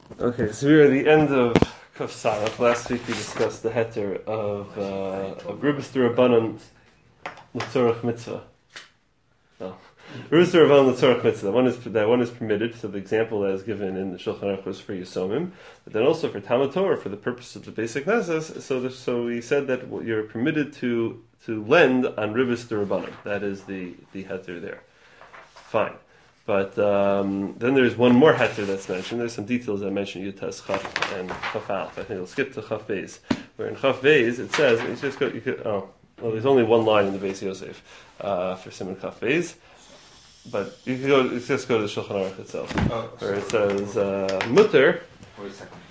Okay, so we are at the end of Kuf Salaf. Last week we discussed the heter of Ribus D'Rabbanan L'Tzorach Mitzvah. No. Ribus D'Rabbanan L'Tzorach Mitzvah. That one is permitted, so the example that is given in the Shulchan Aruch was for Yisomim, but then also for Talmud Torah, for the purpose of the basic Nesses, so we said that you're permitted to lend on Ribus D'Rabbanan. That is the heter there. Fine. But then there's one more heter that's mentioned. There's some details I mentioned, Yutas Chaf and Chaf Alf. I think we'll skip to Chaf Beis. Where in Chaf Beis it says, there's only one line in the Beis Yosef for Simon Chaf Beis. But you can go, just go to the Shulchan Aruch itself, where it says, Mutter. Wait a second.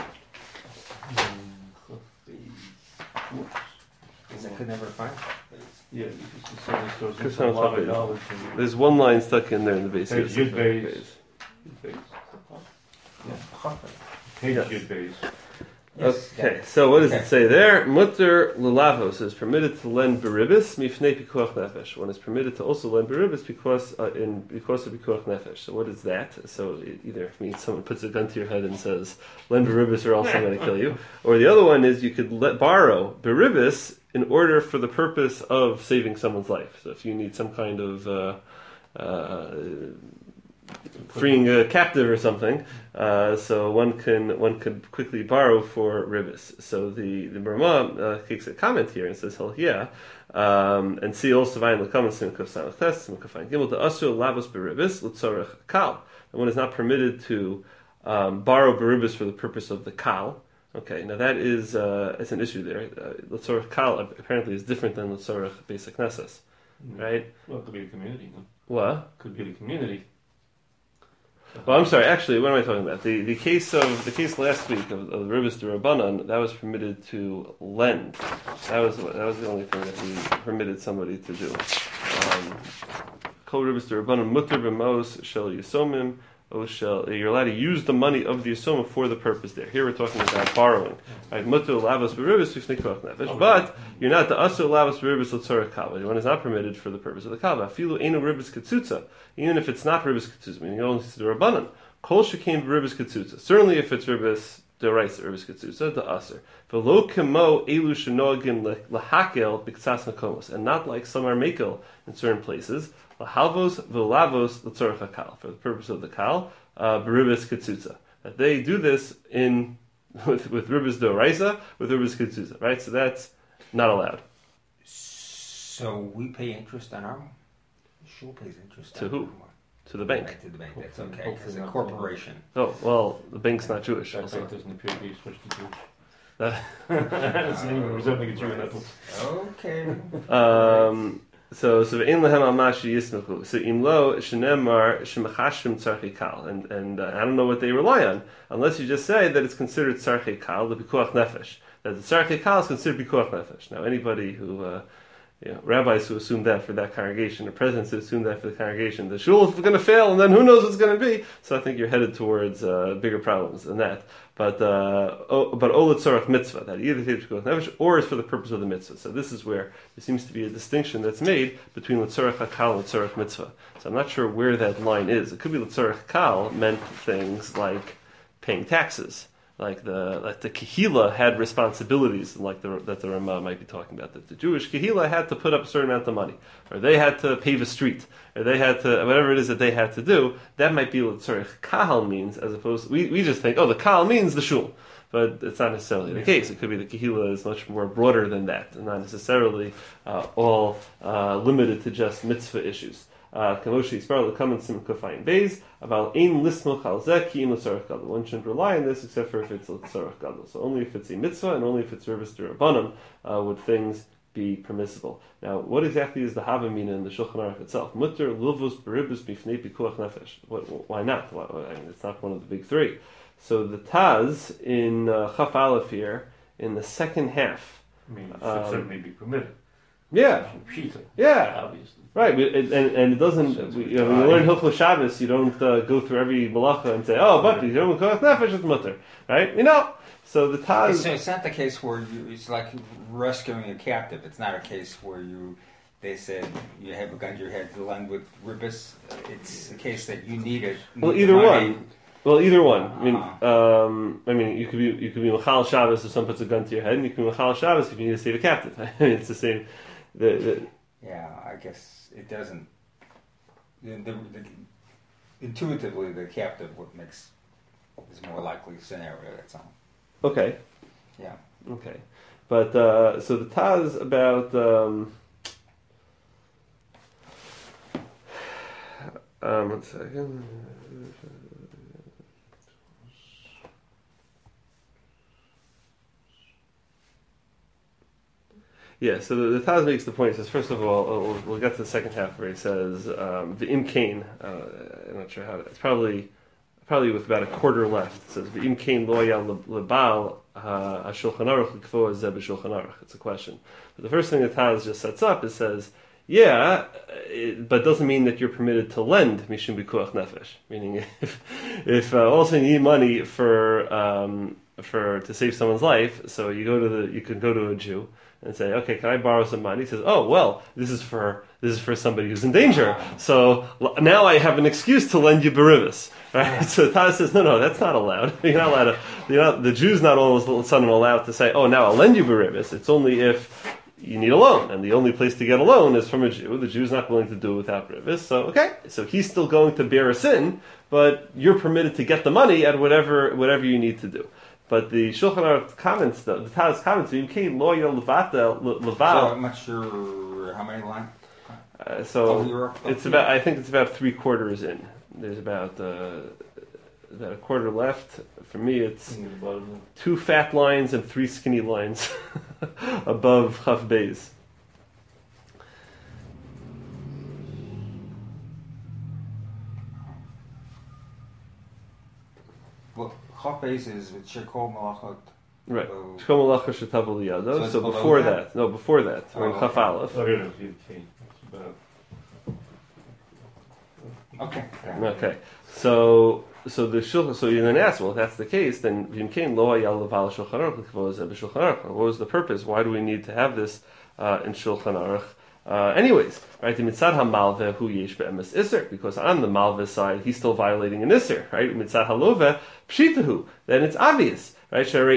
I could never find it. Yeah, because a lot of knowledge. There's one line stuck in there in the Beis Yosef. Yud Beis. Page Yes. Yud Beis. Okay, so what does it say there? Mutter l'lavos is permitted to lend beribis mifnei pikuach nefesh. One is permitted to also lend beribis because of pikuach nefesh. So what is that? So it either means someone puts a gun to your head and says, lend beribis or else I'm going to kill you. Or the other one is you could borrow beribis in order for the purpose of saving someone's life. So if you need some kind of freeing a captive or something, so one could quickly borrow for ribis. So the Brahma takes a comment here and says, "Hell yeah," and see also vayin l'kamen sim kuf samach tes sim kuf gimel the asur lavos beribis l'tzorech kal. And one is not permitted to borrow beribis for the purpose of the kal. Okay, now that is it's an issue there. L'tzorech kal apparently is different than l'tzorech basic nesses, right? Well, it could be the community. No? What? Could be the community. Well, I'm sorry. Actually, what am I talking about? The case last week of the Ribus D'Rabbanan, that was permitted to lend. That was the only thing that we permitted somebody to do. Kol Ribus D'Rabbanan mutter b'mos shel yisomim. You're allowed to use the money of the yisomim for the purpose there. Here we're talking about borrowing. Right? Mutter lavos b'ribus v'fnei kuach nefesh. But you're not the asur lavos b'ribus l'tzorech kal. One is not permitted for the purpose of the kal. Afilu einu ribus ketzutza. Even if it's not ribus ketzutza, meaning only to the rabbanan. Kol shekein ribus ketzutza. Certainly, if it's ribus deraisa, ribus ketzutza, the asur. V'lo kemo elu shenogin lahakel b'ktsas makomos, and not like some are makel in certain places. Lahalvos v'lavos l'tzorech kal, for the purpose of the kal, b'ribus ketzutza. That they do this with ribus deraisa, with ribus ketzutza, right? So that's not allowed. So we pay interest on our. Shul pays interest To on who? To the bank. To the bank. That's okay. It's a corporation. Oh well, the bank's not Jewish. That Also. bank doesn't appear to be switched to Jewish. That- It's not even resembling a Jew in that book. Okay. So in lehem amashi yismachu. So imlo shenemar shemachashim tzarchei kal, and I don't know what they rely on, unless you just say that it's considered tzarchei kal, the pikuach nefesh. That the tzarchei kal is considered pikuach nefesh. Now anybody who rabbis who assume that for that congregation, the presidents who assume that for the congregation, the shul is going to fail, and then who knows what's going to be. So I think you're headed towards bigger problems than that. But olet tzorach mitzvah, that either takes pikuach nefesh or is for the purpose of the mitzvah. So this is where there seems to be a distinction that's made between l'tzorach hakal and l'tzorach mitzvah. So I'm not sure where that line is. It could be l'tzorach hakal meant things like paying taxes. Like the Kehila had responsibilities, like that the Ramah might be talking about. That the Jewish Kehila had to put up a certain amount of money, or they had to pave a street, or they had to whatever it is that they had to do. That might be what tzorich kahal means, as opposed we just think, the kahal means the shul, but it's not necessarily the case. It could be the Kehila is much more broader than that, and not necessarily all limited to just mitzvah issues. Kamoshi Yisrael will come in Sim Kufayin Beis, about Ein Lismul Chalzeh Ki Im L'Tzorech Gadol. One shouldn't rely on this except for if it's L'Tzorech Gadol. So only if it's a mitzvah and only if it's Ribus D'Rabbanan would things be permissible. Now, what exactly is the Havamina in the Shulchan Aruch itself? Mutter Luvus Beribus Bifnei Pikuach Nefesh. Why not? I mean, it's not one of the big three. So the Taz in Chaf Aleph here, in the second half. I mean, it should certainly be permitted. Yeah. Pshita. Yeah. Obviously. Right, and it doesn't. When you learn Hilchos Shabbos, you don't go through every malacha and say, but you don't go nefesh with mutter, right? So the Taz. It's not the case where it's like rescuing a captive. It's not a case where they said you have a gun to your head to lend with ribis. It's a case that you need it. Well, either one. Well, either one. I mean, you could be Machal Shabbos if someone puts a gun to your head, and you can be Machal Shabbos if you need to save a captive. I mean, it's the same. Yeah, I guess it doesn't. Intuitively, the captive is more likely scenario. That's all. Okay. Yeah. Okay. But so the Taz about one second. Yeah, so the Taz makes the point. He says, first of all, we'll get to the second half where he says the imkain. I'm not sure how it's probably with about a quarter left. It says the imkain lo ya lebal shulchan aruch l'kvo zeh b'shulchan aruch. It's a question. But the first thing the Taz just sets up is says, yeah, but doesn't mean that you're permitted to lend mishum bikuach nefesh. Meaning, if also you need money for to save someone's life, so you can go to a Jew and say, okay, can I borrow some money? He says, oh, well, this is for somebody who's in danger. So now I have an excuse to lend you berivis. Right? So Taz says, no, that's not allowed. You're not allowed to, the Jew's not all of a sudden allowed to say, oh, now I'll lend you berivis. It's only if you need a loan. And the only place to get a loan is from a Jew. The Jew's not willing to do it without berivis. So, okay, so he's still going to bear a sin, but you're permitted to get the money at whatever you need to do. But the Shulchan Aruch comments, the Taz comments, So I'm not sure how many lines. It's about. I think it's about 3/4 in. There's about a quarter left. For me, it's 2 fat lines and 3 skinny lines above Chaf Beis. Well, Chaf Beis is with Shekol Malachot. Right. Shekol Malachot Shetav Liyado. So before that. We're in Chaf Aleph. Okay. Okay. So the shulchan. So you then ask, well, if that's the case, then v'imkein lo hayal leval shulchan aruch l'kavod zeh b'shulchan aruch. What was the purpose? Why do we need to have this in Shulchan Aruch? Anyways, right? The mitzad hamalveh hu yesh be'emes iser, because on the malveh side he's still violating an iser, right? Mitzad haloveh pshitahu, then it's obvious, right?